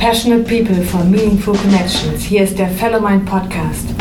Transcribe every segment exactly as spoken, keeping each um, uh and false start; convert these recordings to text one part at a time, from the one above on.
Passionate People for Meaningful Connections. Hier ist der Fellowmind Podcast.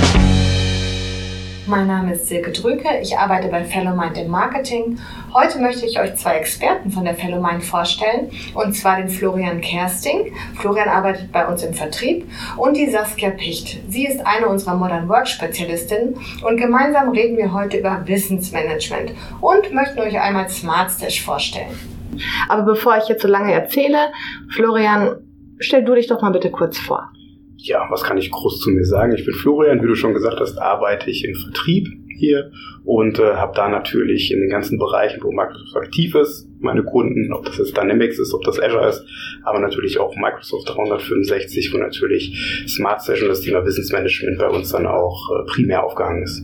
Mein Name ist Silke Dröke, ich arbeite bei Fellowmind im Marketing. Heute möchte ich euch zwei Experten von der Fellowmind vorstellen, und zwar den Florian Kersting. Florian arbeitet bei uns im Vertrieb, und die Saskia Picht. Sie ist eine unserer Modern Work Spezialistinnen, und gemeinsam reden wir heute über Wissensmanagement und möchten euch einmal SmartStash vorstellen. Aber bevor ich jetzt so lange erzähle, Florian, stell du dich doch mal bitte kurz vor. Ja, was kann ich groß zu mir sagen? Ich bin Florian, wie du schon gesagt hast, arbeite ich im Vertrieb hier und äh, habe da natürlich in den ganzen Bereichen, wo Microsoft aktiv ist, meine Kunden, ob das jetzt Dynamics ist, ob das Azure ist, aber natürlich auch Microsoft dreihundertfünfundsechzig, wo natürlich SmartStash und das Thema Wissensmanagement bei uns dann auch äh, primär aufgehangen ist.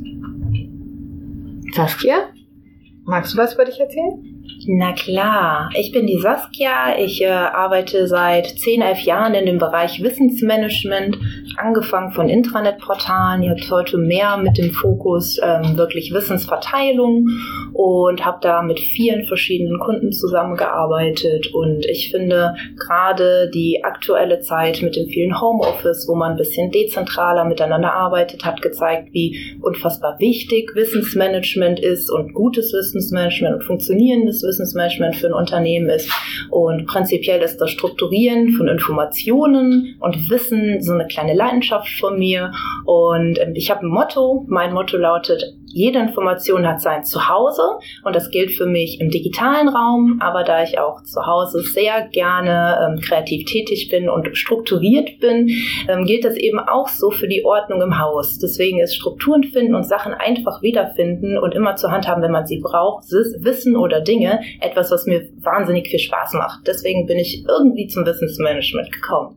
Saskia, magst du was über dich erzählen? Na klar, ich bin die Saskia, ich äh, arbeite seit zehn, elf Jahren in dem Bereich Wissensmanagement, angefangen von Intranet-Portalen, jetzt heute mehr mit dem Fokus ähm, wirklich Wissensverteilung, und habe da mit vielen verschiedenen Kunden zusammengearbeitet, und ich finde gerade die aktuelle Zeit mit dem vielen Homeoffice, wo man ein bisschen dezentraler miteinander arbeitet, hat gezeigt, wie unfassbar wichtig Wissensmanagement ist und gutes Wissensmanagement und funktionierendes Wissensmanagement für ein Unternehmen ist. Und prinzipiell ist das Strukturieren von Informationen und Wissen so eine kleine Leidenschaft von mir. Und ich habe ein Motto. Mein Motto lautet: Jede Information hat sein Zuhause, und das gilt für mich im digitalen Raum, aber da ich auch zu Hause sehr gerne ähm, kreativ tätig bin und strukturiert bin, ähm, gilt das eben auch so für die Ordnung im Haus. Deswegen ist Strukturen finden und Sachen einfach wiederfinden und immer zur Hand haben, wenn man sie braucht, Wissen oder Dinge, etwas, was mir wahnsinnig viel Spaß macht. Deswegen bin ich irgendwie zum Wissensmanagement gekommen.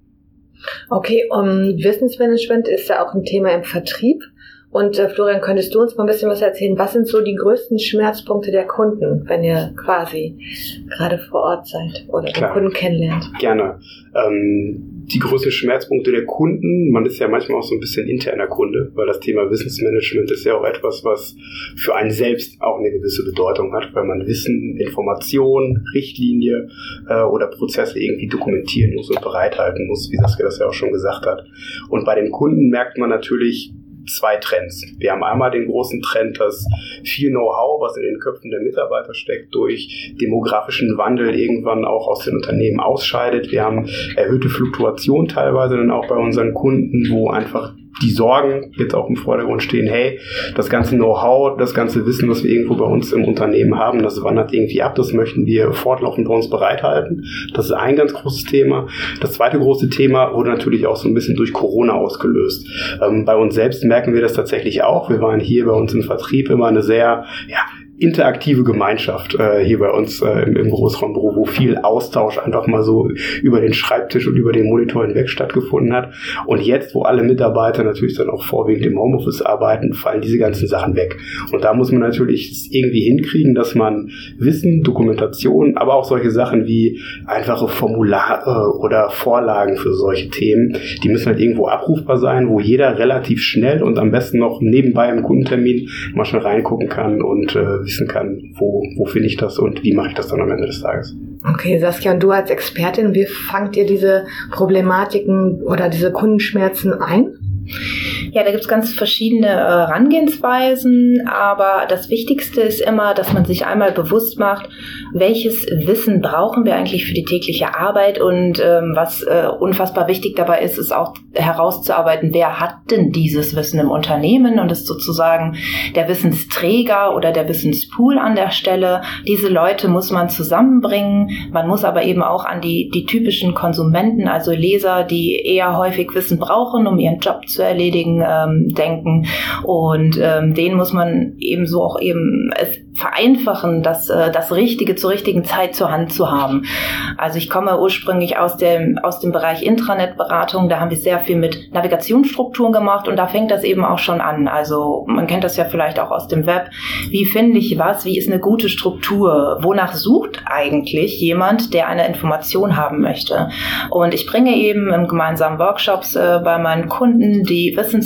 Okay, um, Wissensmanagement ist ja auch ein Thema im Vertrieb. Und äh, Florian, könntest du uns mal ein bisschen was erzählen? Was sind so die größten Schmerzpunkte der Kunden, wenn ihr quasi gerade vor Ort seid oder den Kunden kennenlernt? Gerne. Ähm, die größten Schmerzpunkte der Kunden, man ist ja manchmal auch so ein bisschen interner Kunde, weil das Thema Wissensmanagement ist ja auch etwas, was für einen selbst auch eine gewisse Bedeutung hat, weil man Wissen, Information, Richtlinie äh, oder Prozesse irgendwie dokumentieren muss und bereithalten muss, wie Saskia das ja auch schon gesagt hat. Und bei den Kunden merkt man natürlich zwei Trends. Wir haben einmal den großen Trend, dass viel Know-how, was in den Köpfen der Mitarbeiter steckt, durch demografischen Wandel irgendwann auch aus den Unternehmen ausscheidet. Wir haben erhöhte Fluktuation teilweise dann auch bei unseren Kunden, wo einfach die Sorgen jetzt auch im Vordergrund stehen: Hey, das ganze Know-how, das ganze Wissen, was wir irgendwo bei uns im Unternehmen haben, das wandert irgendwie ab, das möchten wir fortlaufend bei uns bereithalten. Das ist ein ganz großes Thema. Das zweite große Thema wurde natürlich auch so ein bisschen durch Corona ausgelöst. Ähm, bei uns selbst merken wir das tatsächlich auch. Wir waren hier bei uns im Vertrieb immer eine sehr, ja, interaktive Gemeinschaft äh, hier bei uns äh, im, im Großraumbüro, wo viel Austausch einfach mal so über den Schreibtisch und über den Monitor hinweg stattgefunden hat. Und jetzt, wo alle Mitarbeiter natürlich dann auch vorwiegend im Homeoffice arbeiten, fallen diese ganzen Sachen weg. Und da muss man natürlich es irgendwie hinkriegen, dass man Wissen, Dokumentation, aber auch solche Sachen wie einfache Formulare oder Vorlagen für solche Themen, die müssen halt irgendwo abrufbar sein, wo jeder relativ schnell und am besten noch nebenbei im Kundentermin mal schnell reingucken kann und äh, wissen kann, wo, wo finde ich das und wie mache ich das dann am Ende des Tages. Okay, Saskia, und du als Expertin, wie fangt ihr diese Problematiken oder diese Kundenschmerzen ein? Ja, da gibt's ganz verschiedene äh, Herangehensweisen, aber das Wichtigste ist immer, dass man sich einmal bewusst macht, welches Wissen brauchen wir eigentlich für die tägliche Arbeit, und ähm, was äh, unfassbar wichtig dabei ist, ist auch herauszuarbeiten, wer hat denn dieses Wissen im Unternehmen, und ist sozusagen der Wissensträger oder der Wissenspool an der Stelle. Diese Leute muss man zusammenbringen. Man muss aber eben auch an die, die typischen Konsumenten, also Leser, die eher häufig Wissen brauchen, um ihren Job zu erledigen, ähm, denken, und ähm, denen muss man ebenso auch eben es vereinfachen, das, äh, das Richtige zur richtigen Zeit zur Hand zu haben. Also ich komme ursprünglich aus dem, aus dem Bereich Intranet-Beratung, da haben wir sehr viel mit Navigationsstrukturen gemacht, und da fängt das eben auch schon an. Also man kennt das ja vielleicht auch aus dem Web. Wie finde ich was? Wie ist eine gute Struktur? Wonach sucht eigentlich jemand, der eine Information haben möchte? Und ich bringe eben in gemeinsamen Workshops äh, bei meinen Kunden die Wissens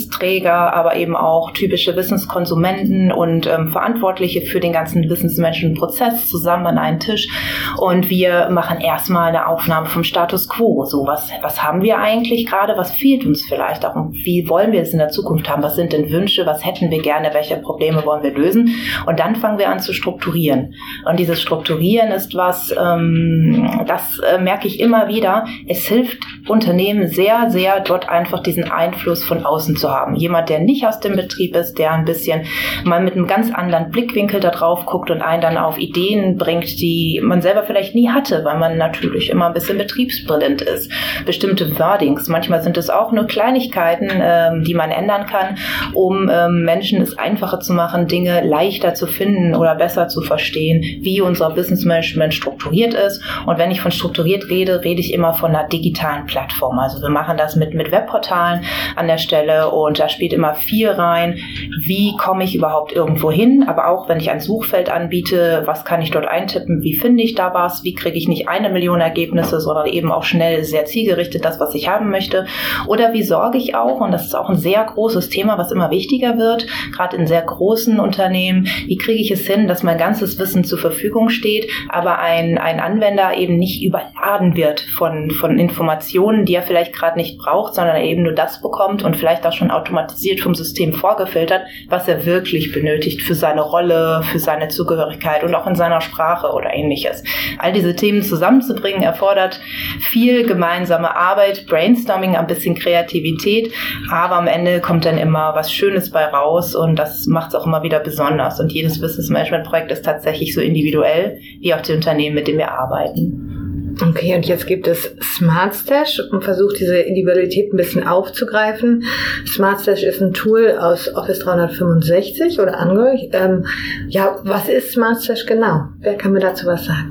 Wissensträger, aber eben auch typische Wissenskonsumenten und ähm, Verantwortliche für den ganzen Wissensmenschen-Prozess zusammen an einen Tisch. Und wir machen erstmal eine Aufnahme vom Status Quo. So, was, was haben wir eigentlich gerade? Was fehlt uns vielleicht auch? Und wie wollen wir es in der Zukunft haben? Was sind denn Wünsche? Was hätten wir gerne? Welche Probleme wollen wir lösen? Und dann fangen wir an zu strukturieren. Und dieses Strukturieren ist was, ähm, das äh, merke ich immer wieder. Es hilft Unternehmen sehr, sehr, dort einfach diesen Einfluss von außen zu haben. Jemand, der nicht aus dem Betrieb ist, der ein bisschen mal mit einem ganz anderen Blickwinkel da drauf guckt und einen dann auf Ideen bringt, die man selber vielleicht nie hatte, weil man natürlich immer ein bisschen betriebsblind ist. Bestimmte Wordings, manchmal sind es auch nur Kleinigkeiten, ähm, die man ändern kann, um ähm, Menschen es einfacher zu machen, Dinge leichter zu finden oder besser zu verstehen, wie unser Wissensmanagement strukturiert ist. Und wenn ich von strukturiert rede, rede ich immer von einer digitalen Plattform. Also wir machen das mit, mit Webportalen an der Stelle und da spielt immer viel rein. Wie komme ich überhaupt irgendwo hin? Aber auch, wenn ich ein Suchfeld anbiete, was kann ich dort eintippen? Wie finde ich da was? Wie kriege ich nicht eine Million Ergebnisse, sondern eben auch schnell sehr zielgerichtet das, was ich haben möchte? Oder wie sorge ich auch, und das ist auch ein sehr großes Thema, was immer wichtiger wird, gerade in sehr großen Unternehmen, wie kriege ich es hin, dass mein ganzes Wissen zur Verfügung steht, aber ein, ein Anwender eben nicht überladen wird von, von Informationen, die er vielleicht gerade nicht braucht, sondern er eben nur das bekommt und vielleicht auch schon automatisiert vom System vorgefiltert, was er wirklich benötigt für seine Rolle, für seine Zugehörigkeit und auch in seiner Sprache oder ähnliches. All diese Themen zusammenzubringen erfordert viel gemeinsame Arbeit, Brainstorming, ein bisschen Kreativität, aber am Ende kommt dann immer was Schönes bei raus und das macht es auch immer wieder besonders. Und jedes Wissensmanagement-Projekt ist tatsächlich so individuell wie auch die Unternehmen, mit denen wir arbeiten. Okay, und jetzt gibt es SmartStash und versucht diese Individualität ein bisschen aufzugreifen. SmartStash ist ein Tool aus Office dreihundertfünfundsechzig oder Angehörig. Ähm, ja, was ist SmartStash genau? Wer kann mir dazu was sagen?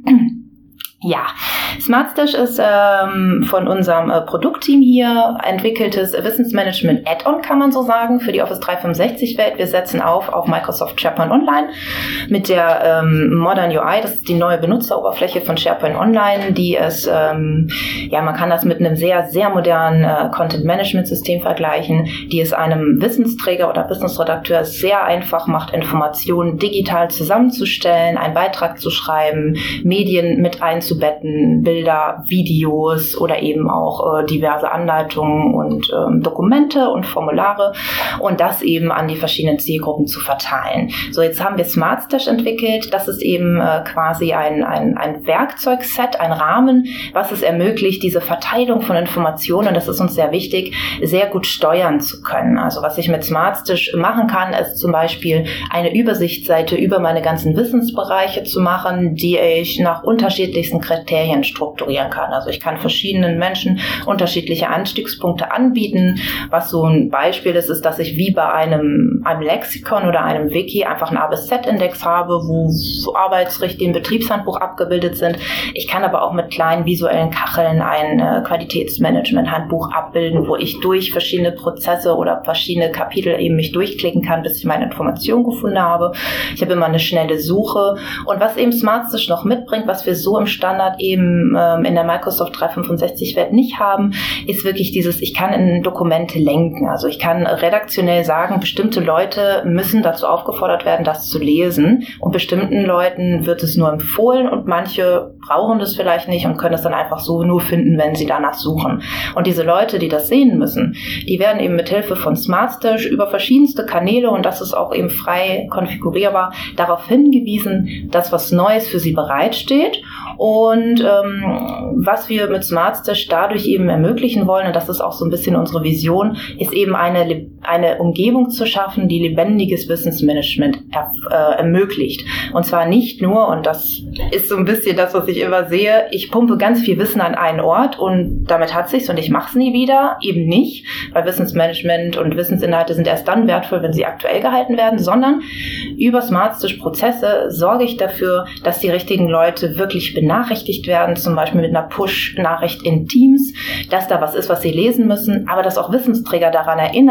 Ja, SmartStash ist ähm, von unserem äh, Produktteam hier entwickeltes Wissensmanagement Add-on, kann man so sagen, für die Office dreihundertfünfundsechzig-Welt. Wir setzen auf auf Microsoft SharePoint Online mit der ähm, Modern U I. Das ist die neue Benutzeroberfläche von SharePoint Online, die es, ähm, ja, man kann das mit einem sehr, sehr modernen äh, Content-Management-System vergleichen, die es einem Wissensträger oder Business-Redakteur sehr einfach macht, Informationen digital zusammenzustellen, einen Beitrag zu schreiben, Medien mit einzubetten, Bilder, Videos oder eben auch äh, diverse Anleitungen und ähm, Dokumente und Formulare und das eben an die verschiedenen Zielgruppen zu verteilen. So, jetzt haben wir SmartStash entwickelt. Das ist eben äh, quasi ein, ein, ein Werkzeugset, ein Rahmen, was es ermöglicht, diese Verteilung von Informationen, und das ist uns sehr wichtig, sehr gut steuern zu können. Also was ich mit SmartStash machen kann, ist zum Beispiel eine Übersichtsseite über meine ganzen Wissensbereiche zu machen, die ich nach unterschiedlichsten Kriterien strukturieren kann. Also ich kann verschiedenen Menschen unterschiedliche Anstiegspunkte anbieten. Was so ein Beispiel ist, ist, dass ich wie bei einem, einem Lexikon oder einem Wiki einfach einen A bis Z-Index habe, wo Arbeitsrichtlinien, Betriebshandbuch abgebildet sind. Ich kann aber auch mit kleinen visuellen Kacheln ein äh, Qualitätsmanagement-Handbuch abbilden, wo ich durch verschiedene Prozesse oder verschiedene Kapitel eben mich durchklicken kann, bis ich meine Information gefunden habe. Ich habe immer eine schnelle Suche. Und was eben SmartStash noch mitbringt, was wir so im Standard eben ähm, in der Microsoft dreihundertfünfundsechzig-Welt nicht haben, ist wirklich dieses, ich kann in Dokumente lenken. Also ich kann redaktionell sagen, bestimmte Leute müssen dazu aufgefordert werden, das zu lesen und bestimmten Leuten wird es nur empfohlen und manche brauchen das vielleicht nicht und können es dann einfach so nur finden, wenn sie danach suchen. Und diese Leute, die das sehen müssen, die werden eben mit Hilfe von SmartStash über verschiedenste Kanäle, und das ist auch eben frei konfigurierbar, darauf hingewiesen, dass was Neues für sie bereitsteht. Und ähm, was wir mit SmartStash dadurch eben ermöglichen wollen, und das ist auch so ein bisschen unsere Vision, ist eben eine, eine Umgebung zu schaffen, die lebendiges Wissensmanagement er, äh, ermöglicht. Und zwar nicht nur, und das ist so ein bisschen das, was ich immer sehe, ich pumpe ganz viel Wissen an einen Ort und damit hat sich's und ich mache es nie wieder. Eben nicht, weil Wissensmanagement und Wissensinhalte sind erst dann wertvoll, wenn sie aktuell gehalten werden, sondern über SmartStash-Prozesse sorge ich dafür, dass die richtigen Leute wirklich benachrichtigt werden, zum Beispiel mit einer Push-Nachricht in Teams, dass da was ist, was sie lesen müssen, aber dass auch Wissensträger daran erinnert werden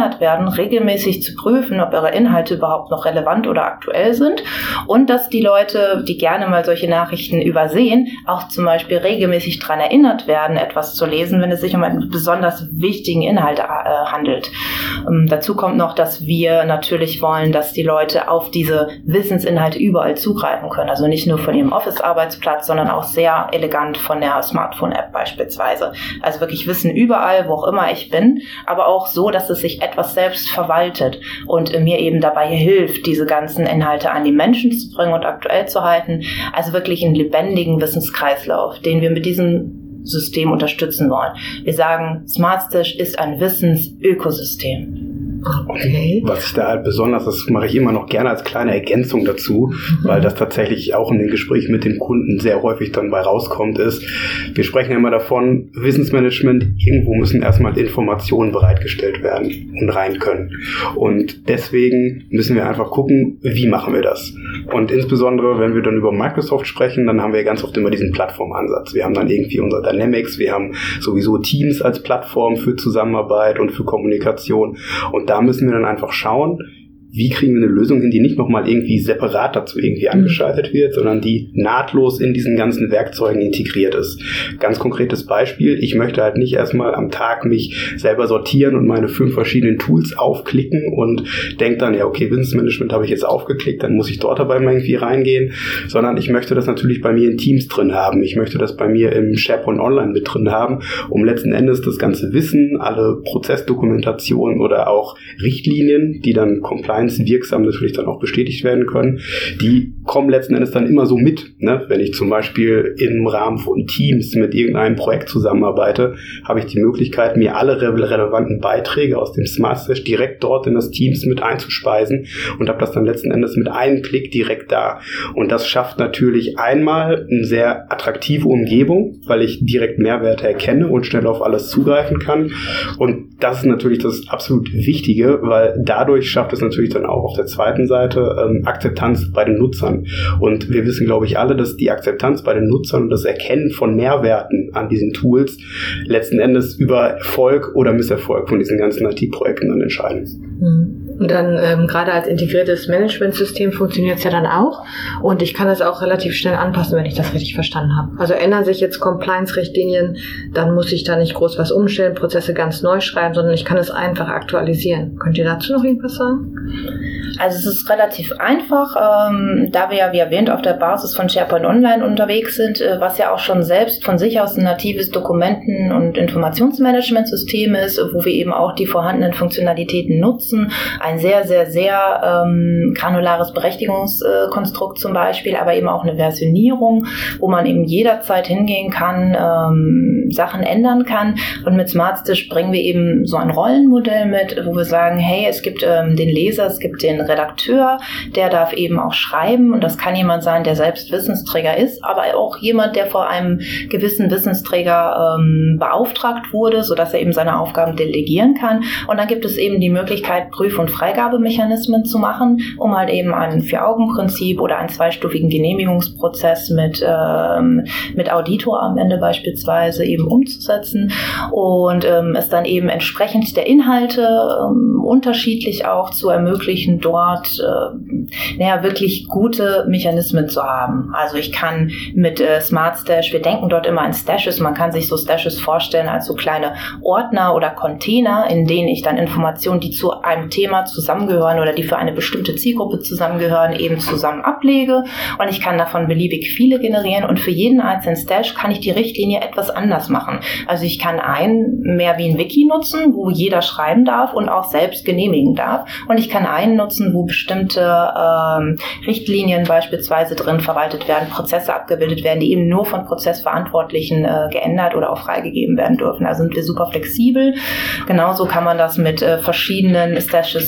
an, regelmäßig zu prüfen, ob ihre Inhalte überhaupt noch relevant oder aktuell sind und dass die Leute, die gerne mal solche Nachrichten übersehen, auch zum Beispiel regelmäßig daran erinnert werden, etwas zu lesen, wenn es sich um einen besonders wichtigen Inhalt äh, handelt. Ähm, dazu kommt noch, dass wir natürlich wollen, dass die Leute auf diese Wissensinhalte überall zugreifen können. Also nicht nur von ihrem Office-Arbeitsplatz, sondern auch sehr elegant von der Smartphone-App beispielsweise. Also wirklich Wissen überall, wo auch immer ich bin, aber auch so, dass es sich etwas selbst verwaltet und mir eben dabei hilft, diese ganzen Inhalte an die Menschen zu bringen und aktuell zu halten. Also wirklich einen lebendigen Wissenskreislauf, den wir mit diesem System unterstützen wollen. Wir sagen, SmartStash ist ein Wissensökosystem. Okay. Was ich da halt besonders, das mache ich immer noch gerne als kleine Ergänzung dazu, mhm. weil das tatsächlich auch in den Gesprächen mit den Kunden sehr häufig dann bei rauskommt, ist, wir sprechen ja immer davon, Wissensmanagement, irgendwo müssen erstmal Informationen bereitgestellt werden und rein können. Und deswegen müssen wir einfach gucken, wie machen wir das? Und insbesondere, wenn wir dann über Microsoft sprechen, dann haben wir ganz oft immer diesen Plattformansatz. Wir haben dann irgendwie unser Dynamics, wir haben sowieso Teams als Plattform für Zusammenarbeit und für Kommunikation. Und da müssen wir dann einfach schauen, wie kriegen wir eine Lösung hin, die nicht nochmal irgendwie separat dazu irgendwie angeschaltet wird, sondern die nahtlos in diesen ganzen Werkzeugen integriert ist. Ganz konkretes Beispiel, ich möchte halt nicht erstmal am Tag mich selber sortieren und meine fünf verschiedenen Tools aufklicken und denke dann, ja okay, Wissensmanagement habe ich jetzt aufgeklickt, dann muss ich dort dabei mal irgendwie reingehen, sondern ich möchte das natürlich bei mir in Teams drin haben. Ich möchte das bei mir im SharePoint Online mit drin haben, um letzten Endes das ganze Wissen, alle Prozessdokumentationen oder auch Richtlinien, die dann compliance wirksam natürlich dann auch bestätigt werden können, die kommen letzten Endes dann immer so mit. Ne? Wenn ich zum Beispiel im Rahmen von Teams mit irgendeinem Projekt zusammenarbeite, habe ich die Möglichkeit, mir alle re- relevanten Beiträge aus dem SmartStash direkt dort in das Teams mit einzuspeisen und habe das dann letzten Endes mit einem Klick direkt da. Und das schafft natürlich einmal eine sehr attraktive Umgebung, weil ich direkt Mehrwerte erkenne und schnell auf alles zugreifen kann. Und das ist natürlich das absolut Wichtige, weil dadurch schafft es natürlich dann auch auf der zweiten Seite ähm, Akzeptanz bei den Nutzern. Und wir wissen, glaube ich, alle, dass die Akzeptanz bei den Nutzern und das Erkennen von Mehrwerten an diesen Tools letzten Endes über Erfolg oder Misserfolg von diesen ganzen I T-Projekten dann entscheiden. Mhm. Und dann ähm, gerade als integriertes Managementsystem funktioniert es ja dann auch. Und ich kann das auch relativ schnell anpassen, wenn ich das richtig verstanden habe. Also ändern sich jetzt Compliance-Richtlinien, dann muss ich da nicht groß was umstellen, Prozesse ganz neu schreiben, sondern ich kann es einfach aktualisieren. Könnt ihr dazu noch irgendwas sagen? Also es ist relativ einfach, ähm, da wir ja, wie erwähnt, auf der Basis von SharePoint Online unterwegs sind, äh, was ja auch schon selbst von sich aus ein natives Dokumenten- und Informationsmanagementsystem ist, wo wir eben auch die vorhandenen Funktionalitäten nutzen. Ein sehr, sehr, sehr ähm, granulares Berechtigungskonstrukt äh, zum Beispiel, aber eben auch eine Versionierung, wo man eben jederzeit hingehen kann, ähm, Sachen ändern kann. Und mit SmartStash bringen wir eben so ein Rollenmodell mit, wo wir sagen, hey, es gibt ähm, den Leser, es gibt den Redakteur, der darf eben auch schreiben und das kann jemand sein, der selbst Wissensträger ist, aber auch jemand, der vor einem gewissen Wissensträger ähm, beauftragt wurde, sodass er eben seine Aufgaben delegieren kann. Und dann gibt es eben die Möglichkeit, Prüf- und Freigabemechanismen zu machen, um halt eben ein Vier-Augen-Prinzip oder einen zweistufigen Genehmigungsprozess mit, ähm, mit Auditor am Ende beispielsweise eben umzusetzen und ähm, es dann eben entsprechend der Inhalte ähm, unterschiedlich auch zu ermöglichen, dort äh, naja, wirklich gute Mechanismen zu haben. Also ich kann mit äh, SmartStash, wir denken dort immer an Stashes, man kann sich so Stashes vorstellen als so kleine Ordner oder Container, in denen ich dann Informationen, die zu einem Thema zusammengehören oder die für eine bestimmte Zielgruppe zusammengehören, eben zusammen ablege und ich kann davon beliebig viele generieren und für jeden einzelnen Stash kann ich die Richtlinie etwas anders machen. Also ich kann einen mehr wie ein Wiki nutzen, wo jeder schreiben darf und auch selbst genehmigen darf und ich kann einen nutzen, wo bestimmte ähm, Richtlinien beispielsweise drin verwaltet werden, Prozesse abgebildet werden, die eben nur von Prozessverantwortlichen äh, geändert oder auch freigegeben werden dürfen. Also sind wir super flexibel. Genauso kann man das mit äh, verschiedenen Stashes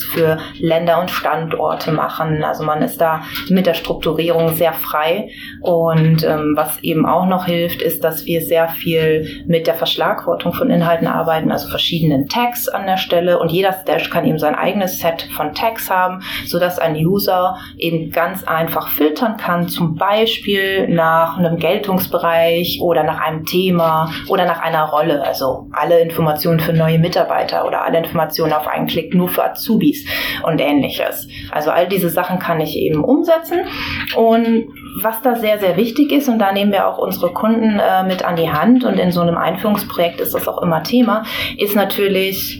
für Länder und Standorte machen. Also man ist da mit der Strukturierung sehr frei. Und ähm, was eben auch noch hilft, ist, dass wir sehr viel mit der Verschlagwortung von Inhalten arbeiten, also verschiedenen Tags an der Stelle. Und jeder Stash kann eben sein eigenes Set von Tags haben, sodass ein User eben ganz einfach filtern kann, zum Beispiel nach einem Geltungsbereich oder nach einem Thema oder nach einer Rolle. Also alle Informationen für neue Mitarbeiter oder alle Informationen auf einen Klick nur für Azubis und Ähnliches. Also all diese Sachen kann ich eben umsetzen. Und was da sehr, sehr wichtig ist, und da nehmen wir auch unsere Kunden äh, mit an die Hand, und in so einem Einführungsprojekt ist das auch immer Thema, ist natürlich,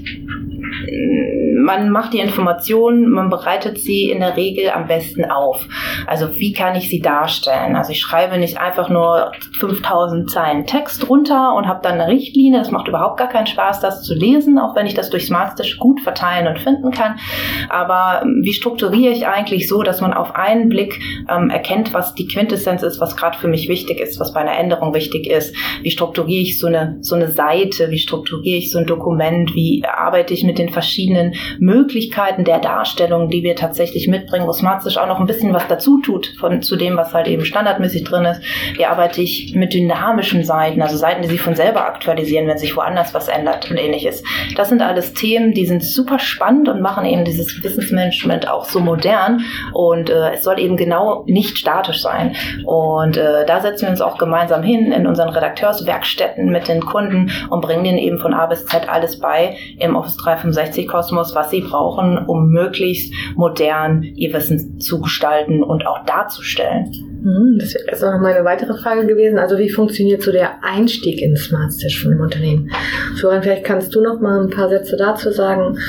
man macht die Informationen, man bereitet sie in der Regel am besten auf. Also wie kann ich sie darstellen? Also ich schreibe nicht einfach nur fünftausend Zeilen Text runter und habe dann eine Richtlinie. Das macht überhaupt gar keinen Spaß, das zu lesen, auch wenn ich das durch SmartStash gut verteilen und finden kann. Aber wie strukturiere ich eigentlich so, dass man auf einen Blick ähm, erkennt, was die Quintessenz ist, was gerade für mich wichtig ist, was bei einer Änderung wichtig ist? Wie strukturiere ich so eine, so eine Seite? Wie strukturiere ich so ein Dokument? Wie arbeite ich mit den verschiedenen Möglichkeiten der Darstellung, die wir tatsächlich mitbringen, wo SmartStash auch noch ein bisschen was dazu tut von, zu dem, was halt eben standardmäßig drin ist. Wie arbeite ich mit dynamischen Seiten, also Seiten, die sich von selber aktualisieren, wenn sich woanders was ändert und Ähnliches. Das sind alles Themen, die sind super spannend und machen eben dieses Wissensmanagement auch so modern, und äh, es soll eben genau nicht statisch sein. Und äh, da setzen wir uns auch gemeinsam hin in unseren Redakteurswerkstätten mit den Kunden und bringen denen eben von A bis Z alles bei im Office dreihundertfünfundsechzig Kosmos, was sie brauchen, um möglichst modern ihr Wissen zu gestalten und auch darzustellen. Das wäre jetzt noch mal eine weitere Frage gewesen. Also wie funktioniert so der Einstieg in SmartStash von einem Unternehmen? Florian, vielleicht kannst du noch mal ein paar Sätze dazu sagen.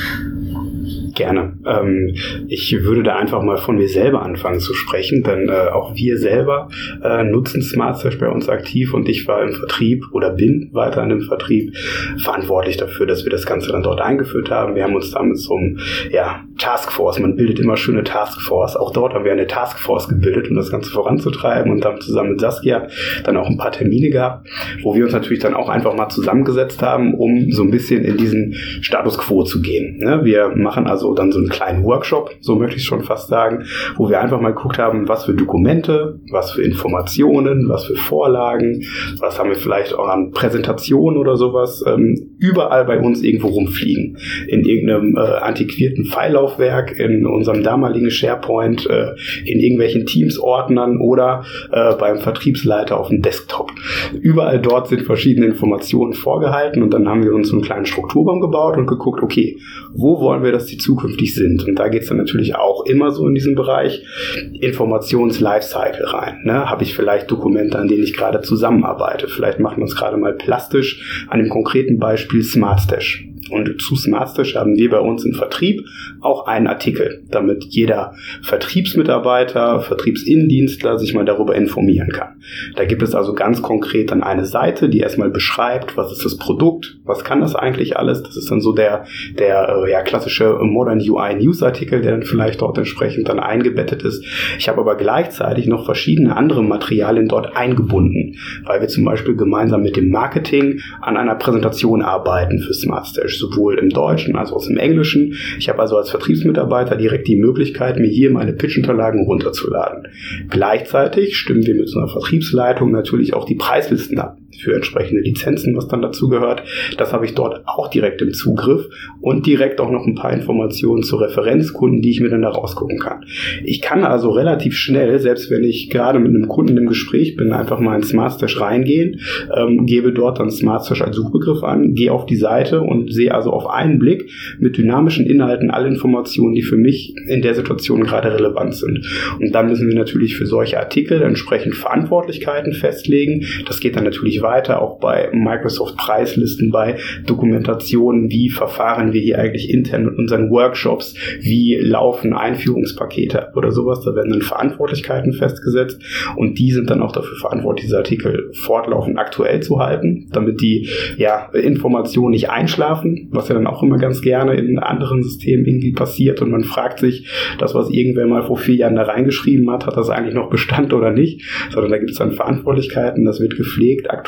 Gerne. Ähm, ich würde da einfach mal von mir selber anfangen zu sprechen, denn äh, auch wir selber äh, nutzen SmartStash bei uns aktiv, und ich war im Vertrieb oder bin weiter in dem Vertrieb verantwortlich dafür, dass wir das Ganze dann dort eingeführt haben. Wir haben uns damit so ein ja, Taskforce, man bildet immer schöne Taskforce, auch dort haben wir eine Taskforce gebildet, um das Ganze voranzutreiben, und haben zusammen mit Saskia dann auch ein paar Termine gehabt, wo wir uns natürlich dann auch einfach mal zusammengesetzt haben, um so ein bisschen in diesen Status Quo zu gehen. Ne? Wir machen also dann so einen kleinen Workshop, so möchte ich schon fast sagen, wo wir einfach mal geguckt haben, was für Dokumente, was für Informationen, was für Vorlagen, was haben wir vielleicht auch an Präsentationen oder sowas, ähm, überall bei uns irgendwo rumfliegen. In irgendeinem äh, antiquierten Pfeillaufwerk, in unserem damaligen SharePoint, äh, in irgendwelchen Teams-Ordnern oder äh, beim Vertriebsleiter auf dem Desktop. Überall dort sind verschiedene Informationen vorgehalten, und dann haben wir uns einen kleinen Strukturbaum gebaut und geguckt, okay, wo wollen wir, dass die zukünftig sind? Und da geht es dann natürlich auch immer so in diesen Bereich Informations-Lifecycle rein. Ne? Habe ich vielleicht Dokumente, an denen ich gerade zusammenarbeite? Vielleicht machen wir es gerade mal plastisch an dem konkreten Beispiel SmartStash. Und zu SmartStash haben wir bei uns im Vertrieb auch einen Artikel, damit jeder Vertriebsmitarbeiter, Vertriebsinnendienstler sich mal darüber informieren kann. Da gibt es also ganz konkret dann eine Seite, die erstmal beschreibt, was ist das Produkt, was kann das eigentlich alles. Das ist dann so der, der ja, klassische Modern U I News Artikel, der dann vielleicht dort entsprechend dann eingebettet ist. Ich habe aber gleichzeitig noch verschiedene andere Materialien dort eingebunden, weil wir zum Beispiel gemeinsam mit dem Marketing an einer Präsentation arbeiten für SmartStash, sowohl im Deutschen als auch im Englischen. Ich habe also als Vertriebsmitarbeiter direkt die Möglichkeit, mir hier meine Pitch-Unterlagen runterzuladen. Gleichzeitig stimmen wir mit so einer Vertriebsleitung natürlich auch die Preislisten ab für entsprechende Lizenzen, was dann dazu gehört. Das habe ich dort auch direkt im Zugriff, und direkt auch noch ein paar Informationen zu Referenzkunden, die ich mir dann da rausgucken kann. Ich kann also relativ schnell, selbst wenn ich gerade mit einem Kunden im Gespräch bin, einfach mal in SmartStash reingehen, ähm, gebe dort dann SmartStash als Suchbegriff an, gehe auf die Seite und sehe also auf einen Blick mit dynamischen Inhalten alle Informationen, die für mich in der Situation gerade relevant sind. Und dann müssen wir natürlich für solche Artikel entsprechend Verantwortlichkeiten festlegen. Das geht dann natürlich weiter, auch bei Microsoft-Preislisten, bei Dokumentationen, wie verfahren wir hier eigentlich intern mit unseren Workshops, wie laufen Einführungspakete ab oder sowas. Da werden dann Verantwortlichkeiten festgesetzt, und die sind dann auch dafür verantwortlich, diese Artikel fortlaufend aktuell zu halten, damit die ja, Informationen nicht einschlafen, was ja dann auch immer ganz gerne in anderen Systemen irgendwie passiert, und man fragt sich, das, was irgendwer mal vor vier Jahren da reingeschrieben hat, hat das eigentlich noch Bestand oder nicht, sondern da gibt es dann Verantwortlichkeiten, das wird gepflegt, aktuell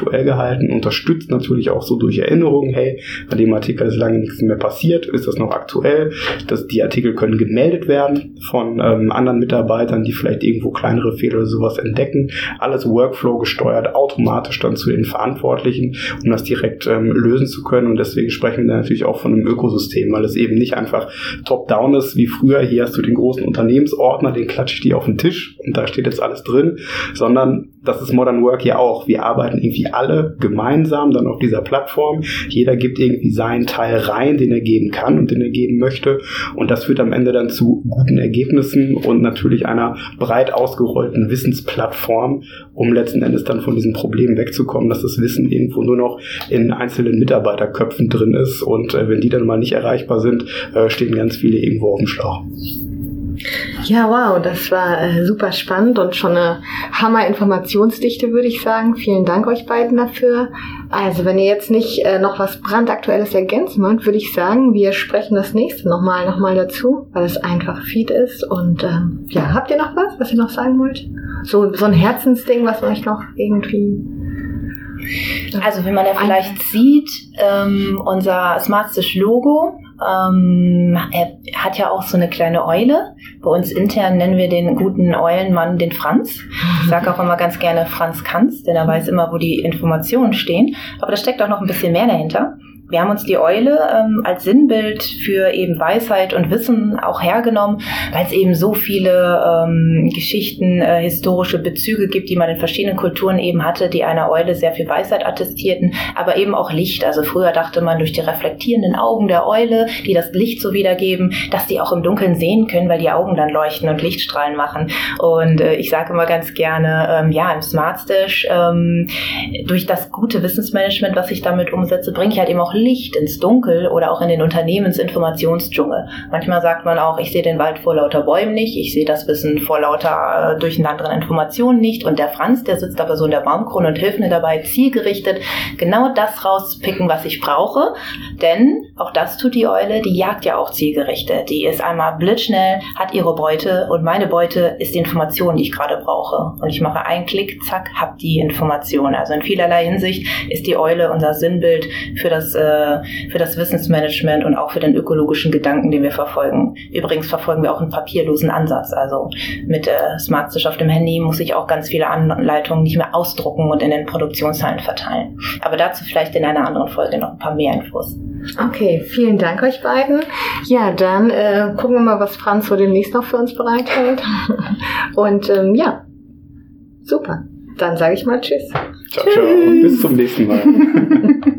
aktuell gehalten, unterstützt natürlich auch so durch Erinnerungen, hey, an dem Artikel ist lange nichts mehr passiert, ist das noch aktuell? Das, die Artikel können gemeldet werden von ähm, anderen Mitarbeitern, die vielleicht irgendwo kleinere Fehler oder sowas entdecken. Alles Workflow gesteuert, automatisch dann zu den Verantwortlichen, um das direkt ähm, lösen zu können. Und deswegen sprechen wir natürlich auch von einem Ökosystem, weil es eben nicht einfach top-down ist, wie früher, hier hast du den großen Unternehmensordner, den klatsche ich dir auf den Tisch und da steht jetzt alles drin, sondern das ist Modern Work ja auch. Wir arbeiten irgendwie alle gemeinsam dann auf dieser Plattform. Jeder gibt irgendwie seinen Teil rein, den er geben kann und den er geben möchte. Und das führt am Ende dann zu guten Ergebnissen und natürlich einer breit ausgerollten Wissensplattform, um letzten Endes dann von diesem Problem wegzukommen, dass das Wissen irgendwo nur noch in einzelnen Mitarbeiterköpfen drin ist. Und äh, wenn die dann mal nicht erreichbar sind, äh, stehen ganz viele irgendwo auf dem Schlauch. Ja, wow, das war äh, super spannend und schon eine Hammer-Informationsdichte, würde ich sagen. Vielen Dank euch beiden dafür. Also, wenn ihr jetzt nicht äh, noch was brandaktuelles ergänzen wollt, würde ich sagen, wir sprechen das nächste nochmal noch mal dazu, weil es einfach Feed ist. Und ähm, ja, habt ihr noch was, was ihr noch sagen wollt? So, so ein Herzensding, was euch noch irgendwie... Also, wie man ja vielleicht Einheit. sieht, ähm, unser Smartstitch-Logo, ähm, er hat ja auch so eine kleine Eule. Bei uns intern nennen wir den guten Eulenmann den Franz. Ich sage auch immer ganz gerne Franz kann's, denn er weiß immer, wo die Informationen stehen. Aber da steckt auch noch ein bisschen mehr dahinter. Wir haben uns die Eule ähm, als Sinnbild für eben Weisheit und Wissen auch hergenommen, weil es eben so viele ähm, Geschichten, äh, historische Bezüge gibt, die man in verschiedenen Kulturen eben hatte, die einer Eule sehr viel Weisheit attestierten, aber eben auch Licht. Also früher dachte man durch die reflektierenden Augen der Eule, die das Licht so wiedergeben, dass die auch im Dunkeln sehen können, weil die Augen dann leuchten und Lichtstrahlen machen. Und äh, ich sage immer ganz gerne, ähm, ja, im Smartstitch, ähm, durch das gute Wissensmanagement, was ich damit umsetze, bringe ich halt eben auch Licht ins Dunkel oder auch in den Unternehmensinformationsdschungel. Manchmal sagt man auch, ich sehe den Wald vor lauter Bäumen nicht, ich sehe das Wissen vor lauter äh, durcheinanderen Informationen nicht. Und der Franz, der sitzt aber so in der Baumkrone und hilft mir dabei, zielgerichtet genau das rauszupicken, was ich brauche. Denn auch das tut die Eule, die jagt ja auch zielgerichtet. Die ist einmal blitzschnell, hat ihre Beute und meine Beute ist die Information, die ich gerade brauche. Und ich mache einen Klick, zack, hab die Information. Also in vielerlei Hinsicht ist die Eule unser Sinnbild für das äh, für das Wissensmanagement und auch für den ökologischen Gedanken, den wir verfolgen. Übrigens verfolgen wir auch einen papierlosen Ansatz. Also mit äh, Smartstitch auf dem Handy muss ich auch ganz viele Anleitungen nicht mehr ausdrucken und in den Produktionshallen verteilen. Aber dazu vielleicht in einer anderen Folge noch ein paar mehr Infos. Okay, vielen Dank euch beiden. Ja, dann äh, gucken wir mal, was Franz so demnächst noch für uns bereithält. Und ähm, ja, super. Dann sage ich mal Tschüss. Ciao, ciao und bis zum nächsten Mal.